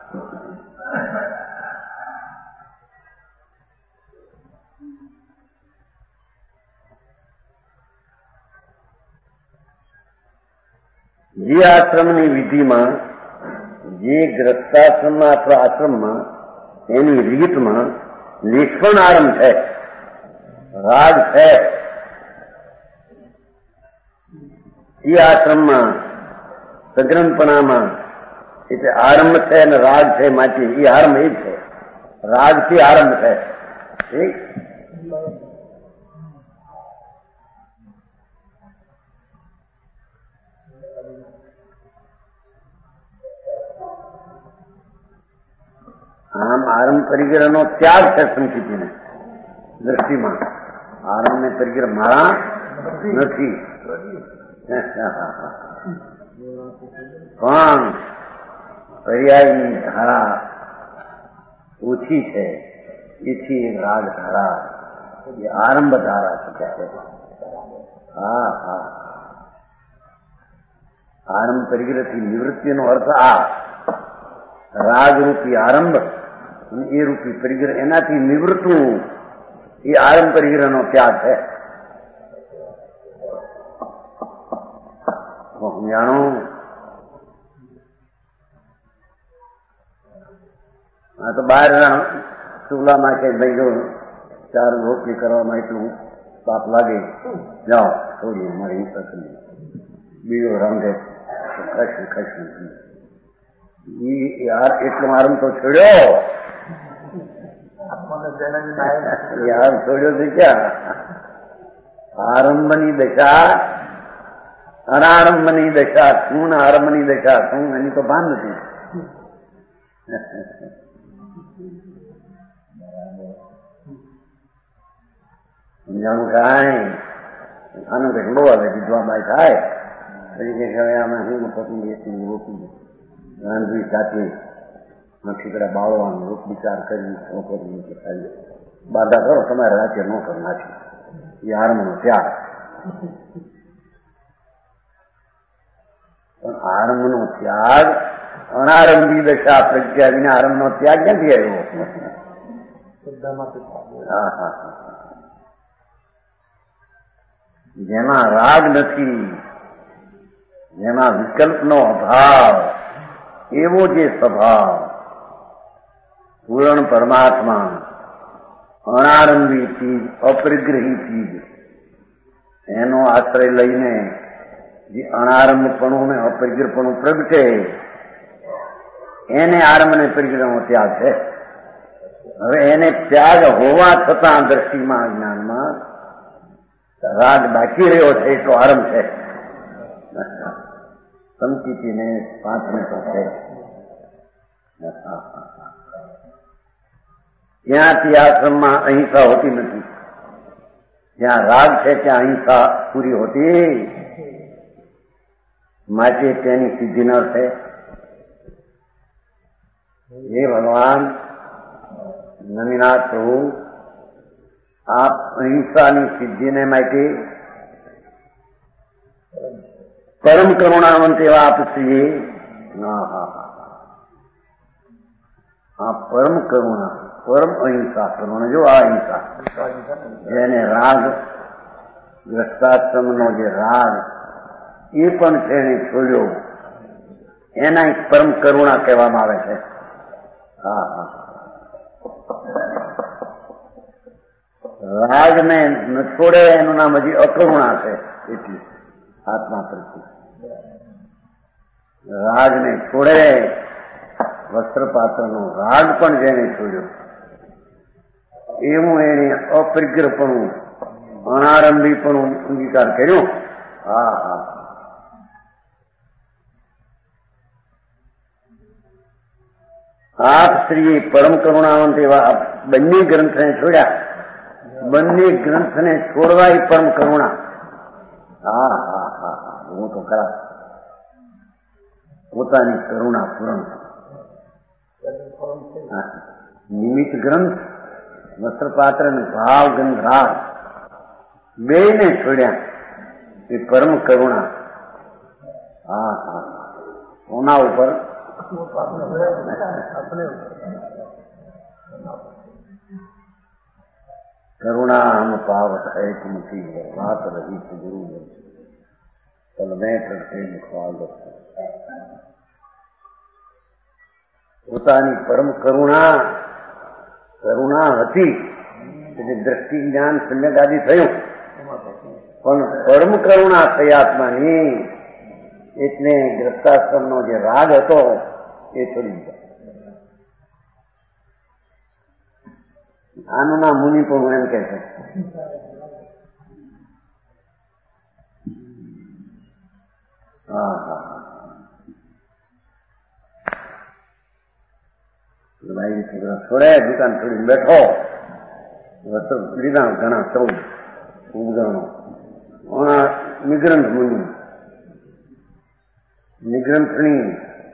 જે આશ્રમની વિધિમાં, જે ગ્રસ્તાશ્રમમાં અથવા આશ્રમમાં એની રીતમાં લેખન આરંભ છે, રાગ છે, એ આશ્રમમાં સગ્રંથપણામાં એટલે આરંભ છે અને રાગ છે. માટે એ આરંભ એ છે, રાગથી આરંભ છે. ઠીક? આમ આરંભ પરિગ્રહનો ત્યાગ છે સંકિતને દ્રષ્ટિમાં. આરંભને પરિગ્રહ મારા નથી, પણ પર્યાયની ધારા ઓછી છે, એથી રાગ ધારા એ આરંભ ધારા શકે છે. હા હા આરંભ પરિગ્રહથી નિવૃત્તિનો અર્થ આ રાગરૂપી આરંભ, એ રૂપી પરિગ્રહ, એનાથી નિવૃત્તું એ આરંભ પરિગ્રહનો ત્યાગ છે. જાણું? હા તો બહારના ચૂલામાં કે ભાઈ જો ચાર રોટલી કરવામાં એટલું પાપ લાગે, જાઓ છોડીએ મારી પસંદ બીજો રાંધે ખસી ખસી યાર એટલો આરંભ તો છોડ્યો, યાર છોડ્યો છે ક્યાં? આરંભની દશા અનારંભની દશા શું ને આરંભની દશા શું, એની તો ભાન નથી. સમજાણું કાંઈ? આનું કંઈક બહુ આવે વિધવાબાઈ થાય તરીકે હવે અમે હું પસંદ રોકી રાંધવી સાથે ઠીકડા બાળવાનું રૂપ વિચાર કરી છોકરી ખાલી બાધા કરો, તમારે રાજ્ય ન કરી નાખી. એ આરંભનો ત્યાગ. પણ આરંભનો ત્યાગ અનારંભી દશા પ્રજ્ઞા વિના આરંભનો ત્યાગ ક્યાંથી આવ્યો? હા હા હા જેમાં રાગ નથી, જેમાં વિકલ્પનો અભાવ, એવો જે સ્વભાવ પૂર્ણ પરમાત્મા અનારંભી ચીજ, અપરિગ્રહી ચીજ, એનો આશ્રય લઈને જે અનારંભપણું ને અપરિગ્રહપણું પ્રગટે, એને આરંભ ને પરિગ્રહનો ત્યાગ છે. હવે એને ત્યાગ હોવા છતાં દ્રષ્ટિમાં જ્ઞાનમાં રાગ બાકી રહ્યો છે, એટલો આરંભ છે. સંકિતીને પાંચને તો છે. ત્યાંથી આશ્રમમાં અહિંસા હોતી નથી. જ્યાં રાગ છે ત્યાં અહિંસા પૂરી હોતી, માટે તેની સિદ્ધિ ન છે. હે ભગવાન નમીનાથ પ્રભુ, આપ અહિંસાની સિદ્ધિને માટે પરમ કરુણાવંત એવા આપ છીએ. આ પરમ કરુણા, પરમ અહિંસા, કરુણા જો આ અહિંસા જેને રાગ, ગ્રસ્તાશ્રમનો જે રાગ એ પણ છે એને છોડ્યો, એના એક પરમ કરુણા કહેવામાં આવે છે. હા હા, રાગને ન છોડે એનું નામ હજી અકરુણા છે. એટલી આત્મા પ્રત્યે રાગને છોડે, વસ્ત્રપાત્રનો રાગ પણ જેને છોડ્યો એવું એને અપરિગ્રહપણું, અનારંભીપણું અંગીકાર કર્યો. હા હા, આપ શ્રીએ પરમ કરુણાવંત એવા બંને ગ્રંથને છોડ્યા. બંને ગ્રંથને છોડવા એ પરમ કરુણા. હા હા હા હા, હું તો ખરા પોતાની કરુણા પૂરણ. નિમિત્ત ગ્રંથ, વસ્ત્રપાત્ર અને ભાવ ગંધ રાગ બે ને છોડ્યા એ પરમ કરુણા. હા હા, કોના ઉપર? करुणा हम पावत है तुमसी बात रही जरूर चल मैं करते ख्वाल પોતાની પરમ કરુણા કરુણા હતી એટલે દ્રષ્ટિ જ્ઞાન સમ્યક આદિ થયું, પણ પરમ કરુણા થઈ આત્માની એટલે ગ્રસ્તાશ્રમનો જે રાગ હતો એ છોડી દીધો. આનું નામ મુનિ પણ એમ કે છે. હા હા, ભાઈ છોકરા છોડે, દુકાન છોડીને બેઠો, વસ્ત્ર લીધા ઘણા ચૌદ ઉપગણો. નિગ્રંથ મુનિ, નિગ્રંથણી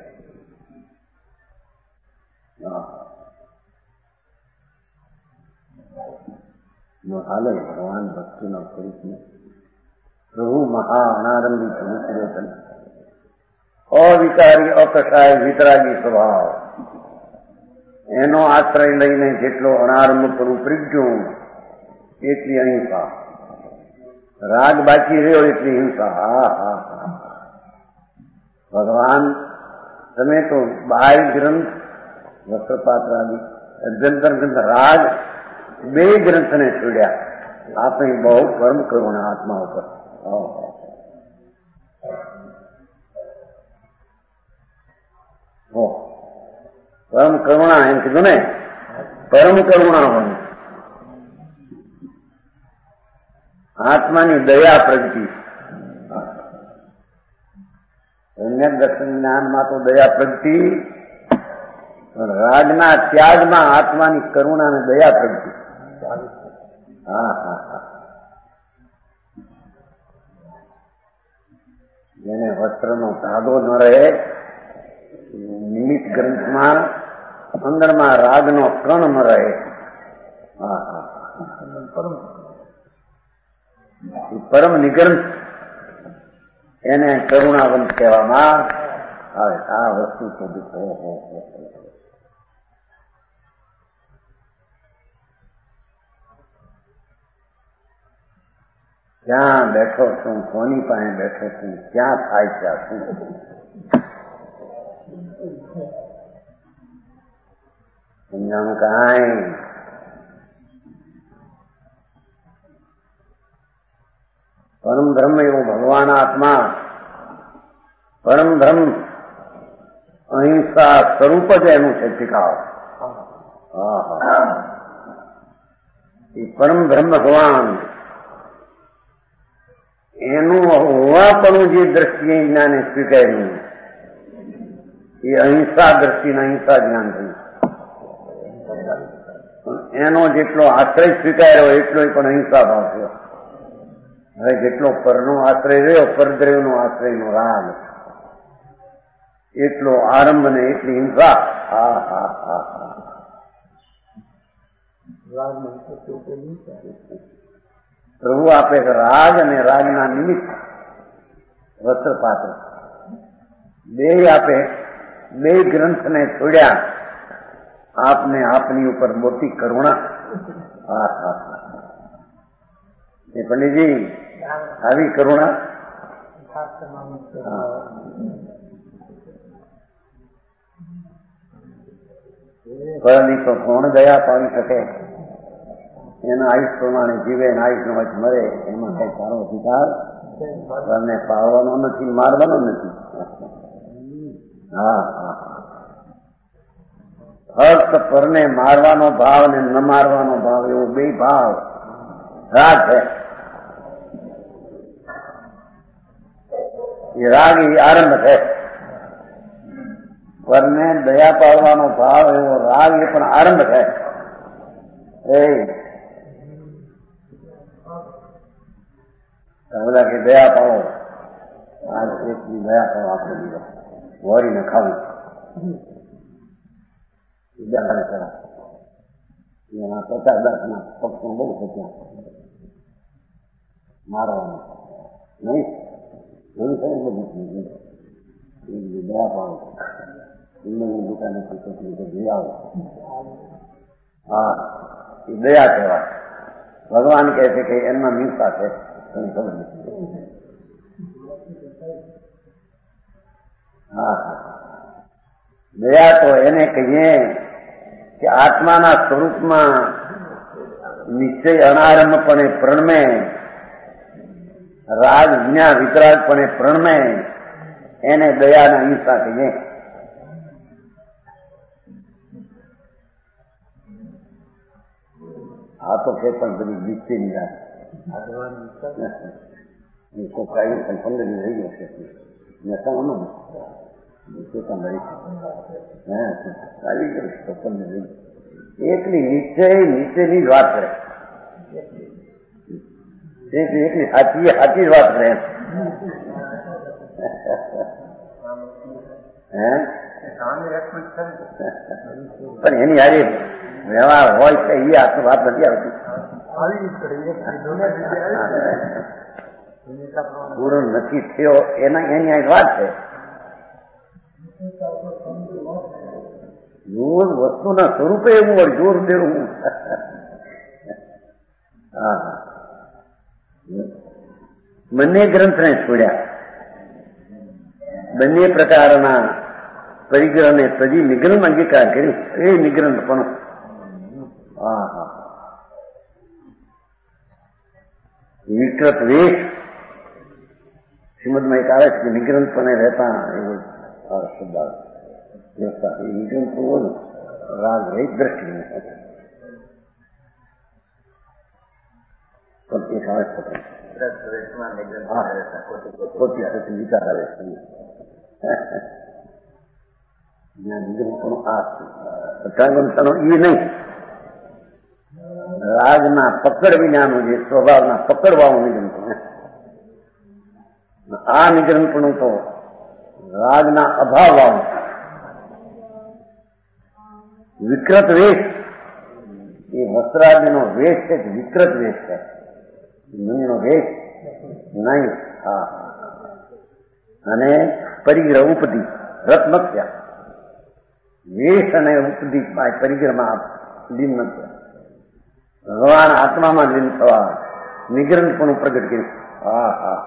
હાલે ભગવાન ભક્તિનો સ્વરૂપને પ્રભુ મહા અનારંભી પ્રભુ પુરોતન, અવિકારી અકસાય વિતરાગી સ્વભાવ, એનો આશ્રય લઈને જેટલો અનારંભ કરવું પ્રીજ્યું એટલી અહિંસા, રાગ બાકી રહ્યો એટલી હિંસા. હા હા હા, ભગવાન તમે તો બાહ્ય ગ્રંથ, વસ્ત્રપાત્ર આદિ અભ્યંતર ગ્રંથ, રાગ બે ગ્રંથને છોડ્યા. આપણી બહુ પરમ કરુણા આત્મા ઉપર. પરમ કરુણા એમ કીધું ને, પરમ કરુણા હોય આત્માની દયા પ્રગતિ. સમ્યક દર્શન જ્ઞાનમાં તો દયા પ્રગતિ, રાગના ત્યાગમાં આત્માની કરુણા અને દયા પ્રગતિ. હા હા હા, જેને વસ્ત્રનો ધાગો ન રહે, નિમિત્ત ગ્રંથમાં અંદરમાં રાગનો કણ ન રહે. હા હા, પરમ નિગ્રંથ એને કરુણાવંત કહેવામાં આવે. આ વસ્તુ તો હો હો હો, ક્યાં બેઠો છું, કોની પાસે બેઠો છું, ક્યાં થાય છે આ શું? સમજાણું કાંઈ? પરમ બ્રહ્મ એવો ભગવાન આત્મા, પરમ બ્રહ્મ અહિંસા સ્વરૂપ જ એનું છે ટીકાવ. હા હા, એ પરમ બ્રહ્મ ભગવાન એનું હોવાપણું જે દ્રષ્ટિએ જ્ઞાને સ્વીકાર્યું એ અહિંસા દ્રષ્ટિના અહિંસા જ્ઞાન થયું. એનો જેટલો આશ્રય સ્વીકાર્યો એટલો પણ અહિંસા ભાવ થયો. હવે જેટલો પરનો આશ્રય રહ્યો, પરદ્રવ્યનો આશ્રયનો રાગ, એટલો આરંભ ને એટલી હિંસા. હા હા હા હા, પ્રભુ આપે રાગ અને રાગના નિમિત્ત વસ્ત્રપાત્ર બે આપે. બે ગ્રંથને છોડ્યા आपने अपनी ऊपर मोटी करुणा। हाँ हाँ ये पंडित जी આવી કરુણા પરની તો કોણ દયા પાવી શકે? એના આયુષ પ્રમાણે જીવે ને આયુષ નો મરે એમાં કઈ સારો અધિકાર પરને પાડવાનો નથી, મારવાનો નથી. હા હા ફક્ત પરને મારવાનો ભાવ ને ન મારવાનો ભાવ એવો બે ભાવ રાગ છે. એ રાગ એ આરંભ છે. પરને દયા પાડવાનો ભાવ એવો રાગ એ પણ આરંભ છે. એ બધા કે દયા પાડો, આજ એકની દયા પાડો આપણે દીધો વરીને ખાવું એના પચાસ દસ ના પક્ષો બહુ થયા મારવાનું નહીં એવું છે ને બધું દયા પાડો દુકાને જઈ આવો. હા એ દયા કહેવાય. ભગવાન કહે છે કે એમના હિંસા છે તમને ખબર નથી. હા દયા તો એને કહીએ કે આત્માના સ્વરૂપમાં નિશ્ચય અનારંભપણે પ્રણમે, રાગ જ્ઞા વિતરાગપણે પ્રણમે, એને દયાના હિંસા કહીએ. આ તો કે પણ બધી નિશ્ચયની વાત કોઈ કાયમ પંદરની રહી ગયો છે નેતાઓનું આવી ગયું તો પંદર રહી એકલી નિશ્ચય નિશ્ચયની જ વાત કરે. એકલી સાચી સાચી જ વાત કરે. પણ એની હારે વ્યવહાર હોય છે એ આટલું વાત નથી આવતી. પૂરો નથી થયો એના એની આ વાત છે. જોર વસ્તુના સ્વરૂપે એવું હોય જોર દેવું. હા બંને ગ્રંથને છોડ્યા. બંને પ્રકારના પરિગ્રહને સજી નિગ્રહ અંગીકાર કર્યું. એ નિગ્રહ પણ હા હા વિકૃત વેશ શ્રીમદમાં એક આવે છે કે નિગ્રંથપણે રહેતા એવો શબ્દ આવે. એ નિગ્રંથ પૂર્વ રાગ રહિત દ્રષ્ટિ એક આવે છે પોતી પોતી વિચાર આવે છે. નિગ્રંથપણું આ સત્યાગ્રંથનો એ નહીં, રાગના પકડ વિનાનું જે સ્વભાવના પકડવાનું નિગ્રંથ. આ નિગ્રંથપણું તો રાગના અભાવ વાળું વિકૃત વેશ. એ વસ્ત્રાદિનો વેશ છે કે વિકૃત વેશ છે, મુનિનો વેશ નહીં. હા અને પરિગ્રહ ઉપદી રત્નત્યા વેશ અને ઉપદી પરિગ્રહમાં લીન નથી. ભગવાન આત્મામાં લીન થવા નિગ્રંથપણું પ્રગટ કર્યું. હા હા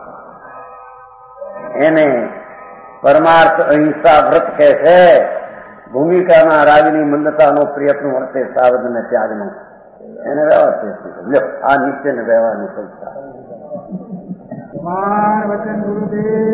એને પરમાર્થ અહિંસા વ્રત કહે છે. ભૂમિકાના રાગની મંદતાનો પ્રયત્ન વર્તે સાવધ ને ત્યાગનો એને વ્યવહાર છે. આ નિશ્ચય ને વ્યવહારની સંસ્થા. વચન ગુરુદેવ